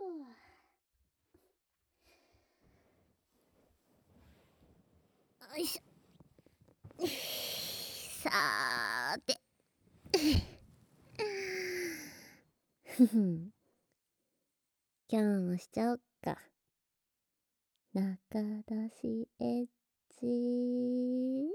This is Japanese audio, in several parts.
よいしょ。さーて。今日もしちゃおっか。中出しエッチ。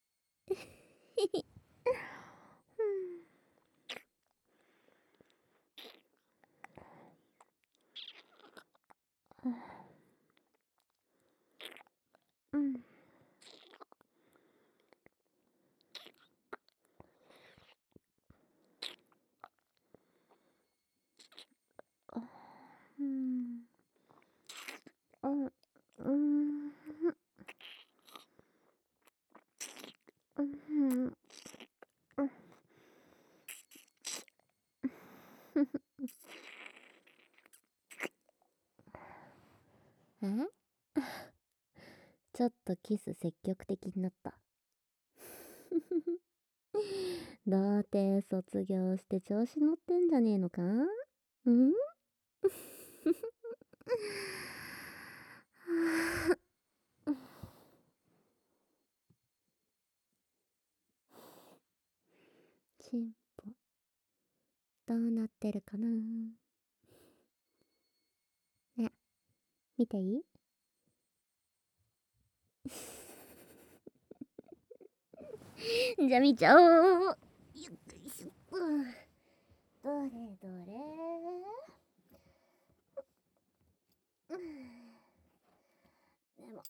うん。うん。うん。うん。うん。えちょっとキス積極的になった。童貞卒業して調子乗ってんじゃねえのか？んチンポどうなってるかな？ね、見ていい？じゃあ見ちゃおう。よいしょ。どれどれ。でも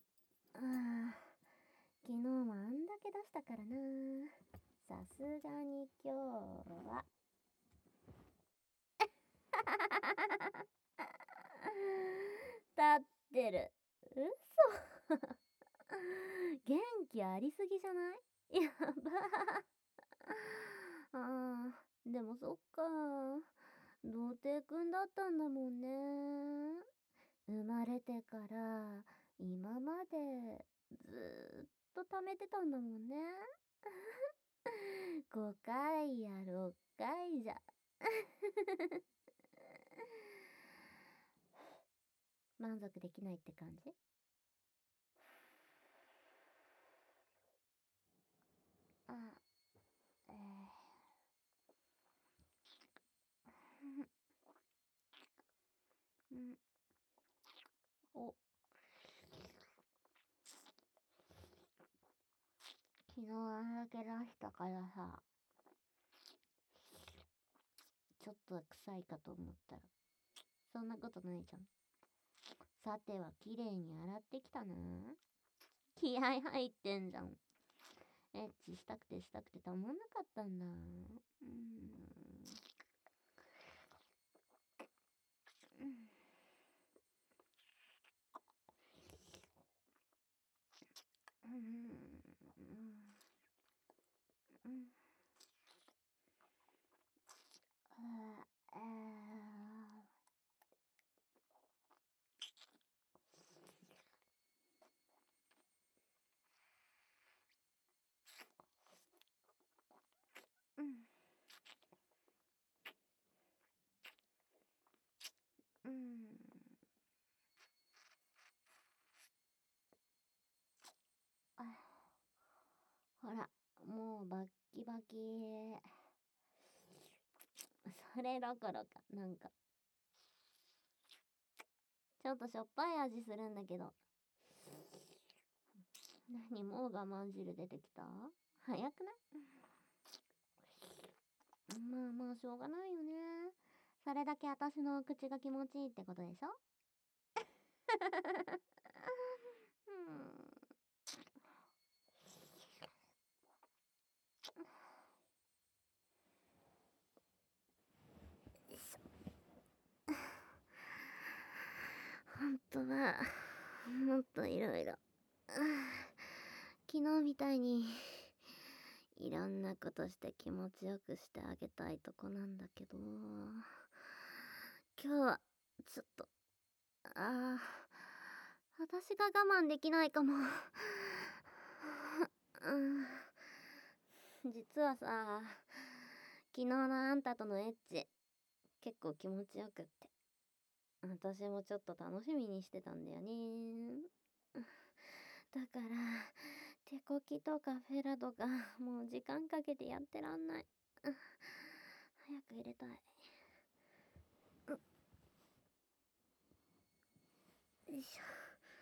昨日もあんだけ出したからな。さすがに今日は立ってる。嘘。元気ありすぎじゃない？やば。でもそっか。童貞くんだったんだもんね。生まれてから今までずーっと貯めてたんだもんね。5回や6回じゃ。満足できないって感じ？あ、えうん。お、昨日あんだけ出したからさ、ちょっと臭いかと思ったら、そんなことないじゃん。さては綺麗に洗ってきたな。気合入ってんじゃん。エッチしたくてたまんなかったんだ。ほら、もうバッキバキ。それどころか、なんか、ちょっとしょっぱい味するんだけど。何、もう我慢汁出てきた？早くない？まあまあ、しょうがないよね。それだけ私の口が気持ちいいってことでしょ？ほんとは、もっといろいろ。昨日みたいに、いろんなことして気持ちよくしてあげたいとこなんだけど、今日は、ちょっと、私が我慢できないかも。実はさ、昨日のあんたとのエッチ、結構気持ちよくって。 私もちょっと楽しみにしてたんだよね。だから、手こきとかフェラとか、もう時間かけてやってらんない。早く入れたい。よいしょ。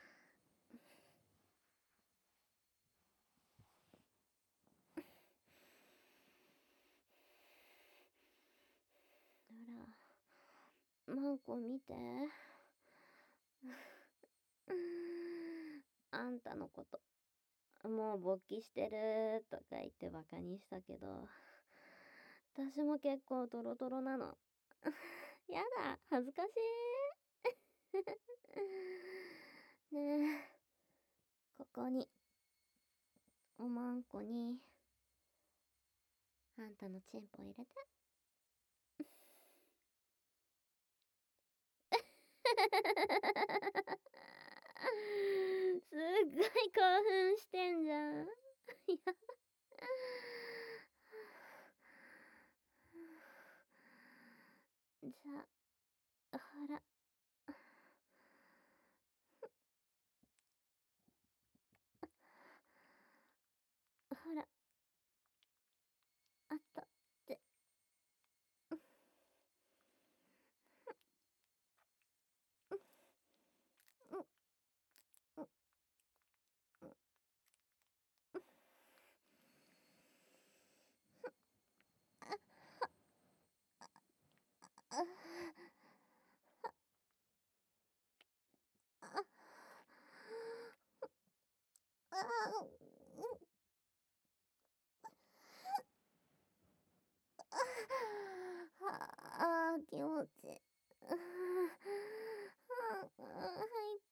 ほら、マンコ見て。あんたのこと、もう勃起してるとか言ってバカにしたけど、私も結構トロトロなの。やだ、恥ずかしい。ねえ、ここに、おまんこに、あんたのチンポ入れて。すっごい興奮してんじゃん。やだ。じゃあ、ほら。ほら。あったって。気持ちいい。入った。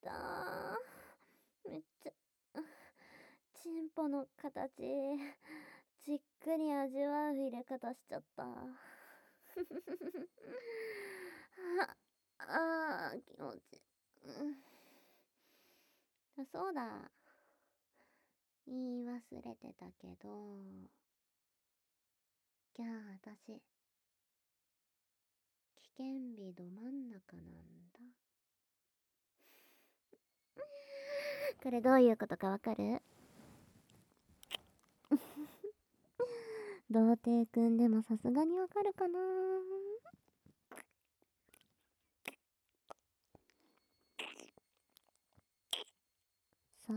めっちゃ、チンポの形、じっくり味わう入れ方しちゃった。気持ちいい。そうだ。言い忘れてたけど、今日私、危険日ど真ん中なんだ。これどういうことかわかる？童貞くんでもさすがにわかるかな。そう。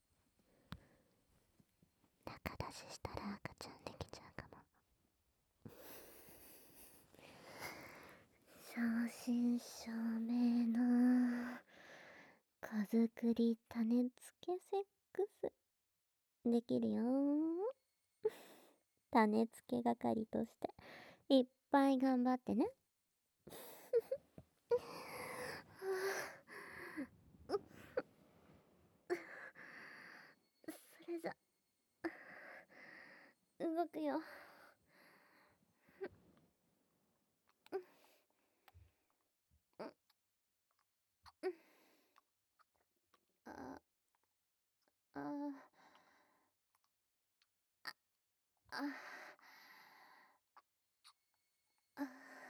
高出ししたら赤ちゃんできちゃうかも。正真正銘の子作り種付けセックスできるよ。種付け係としていっぱい頑張ってね。それじゃ動くよ。ああああ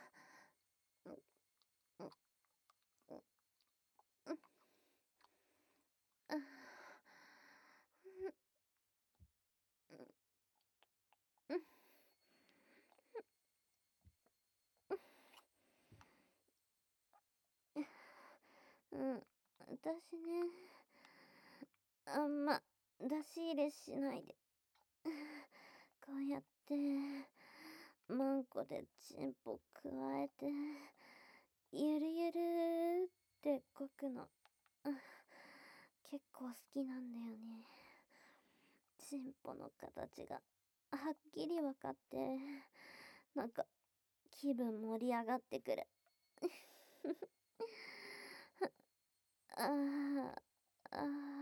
私ね、あんま出し入れしないで、こうやってマンコでチンポくわえてゆるゆるってこくの、結構好きなんだよね。チンポの形がはっきり分かって、なんか気分盛り上がってくる。あーあ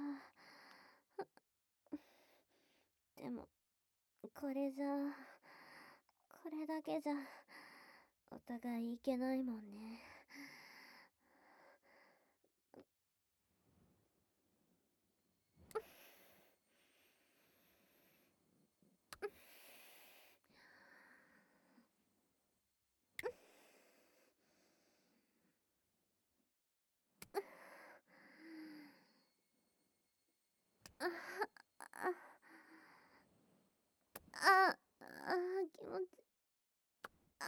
でもこれだけじゃお互いいけないもんね。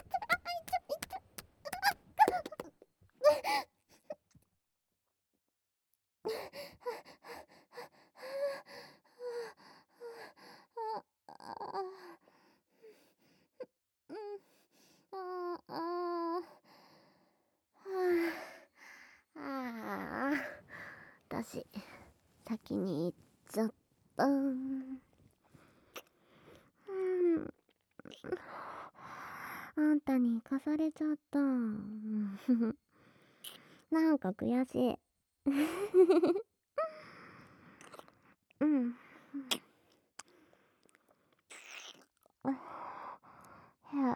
私先に行っちゃった。あんたに行かされちゃった。なんか悔しい。うん。いや、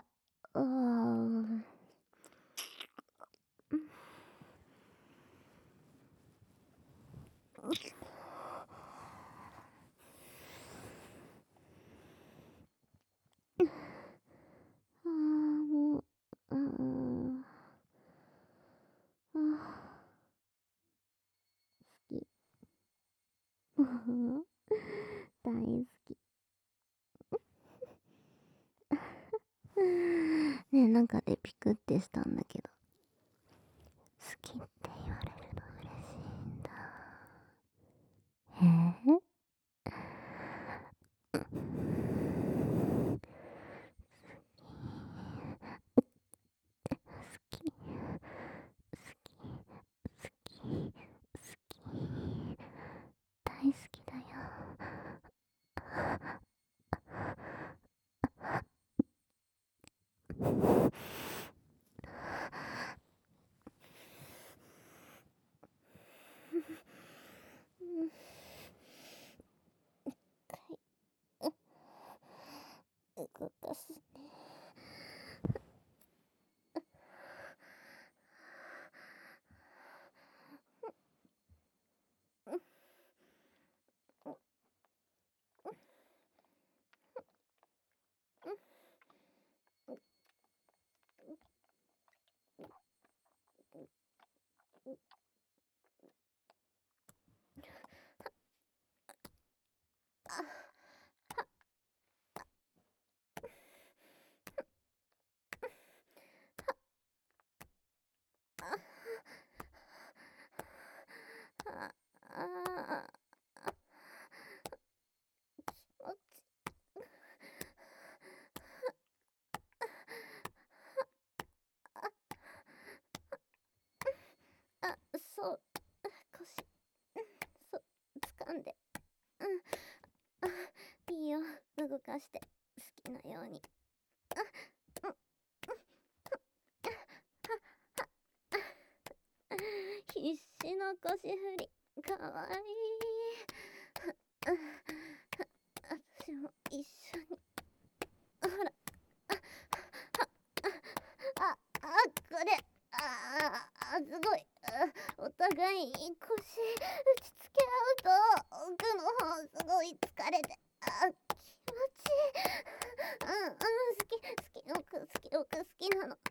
もう、好き。大好き。ねえ、なんかでピクってしたんだけど、好きって言われるの嬉しいんだ。へえ。好き、好き、好き、大好きだよ。 そう、腰、そう、掴んで。いいよ、動かして、好きなように。必死の腰振り、かわいい。私も一緒に。ほら。これ。すごい。お互い腰打ちつけ合うと、奥の方すごい疲れて。気持ちいい。好きなの。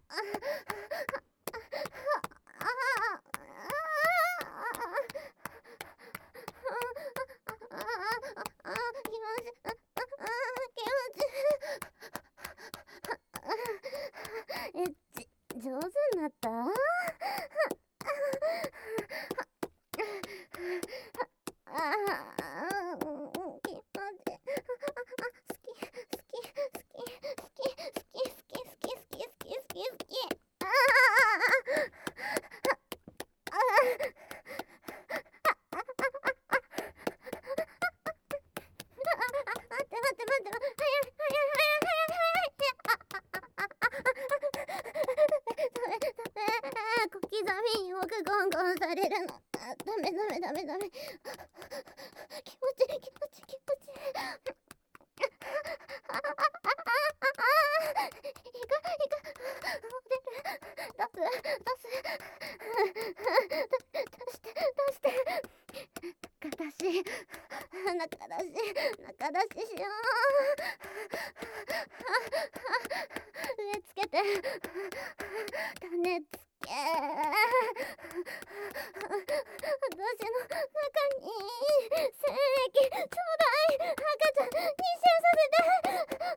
上手になった？小刻みに僕ゴンゴンされるの。ダメ。気持ちいい。出して。中出ししよう。植え付けて。種付け。私の中に精液ちょうだい。赤ちゃん妊娠させて。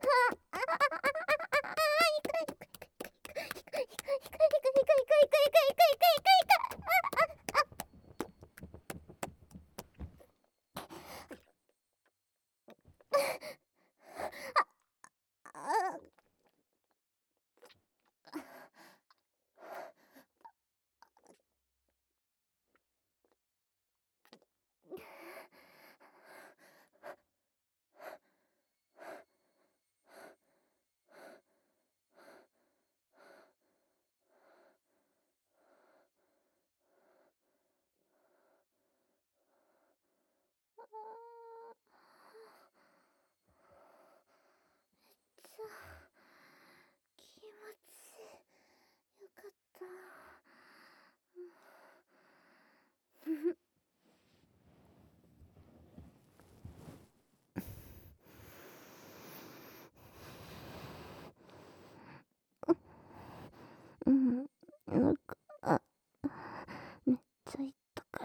気持ちよかった。なんか、めっちゃいったから、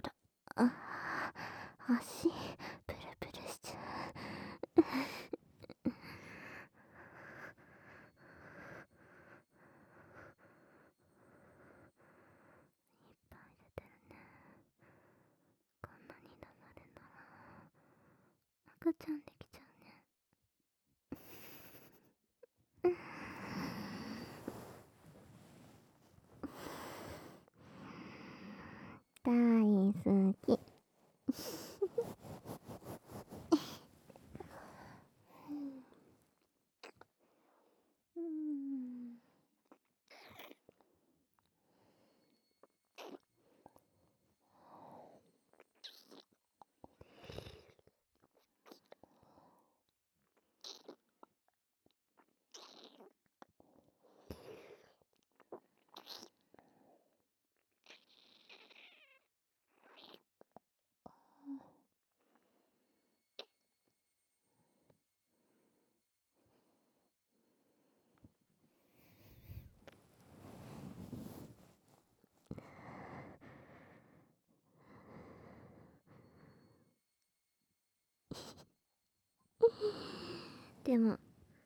足プルプルしちゃう。いっぱい出てるね。こんなに黙るなら赤ちゃんできちゃうね。大好き。 でも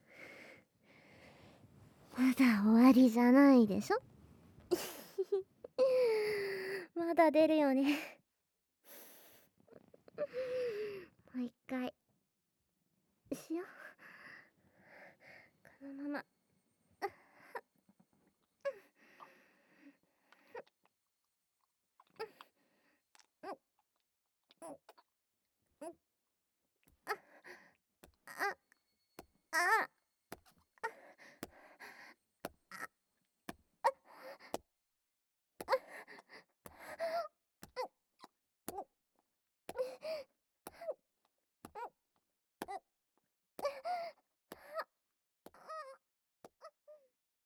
まだ終わりじゃないでしょ。まだ出るよね。もう一回しよう。このまま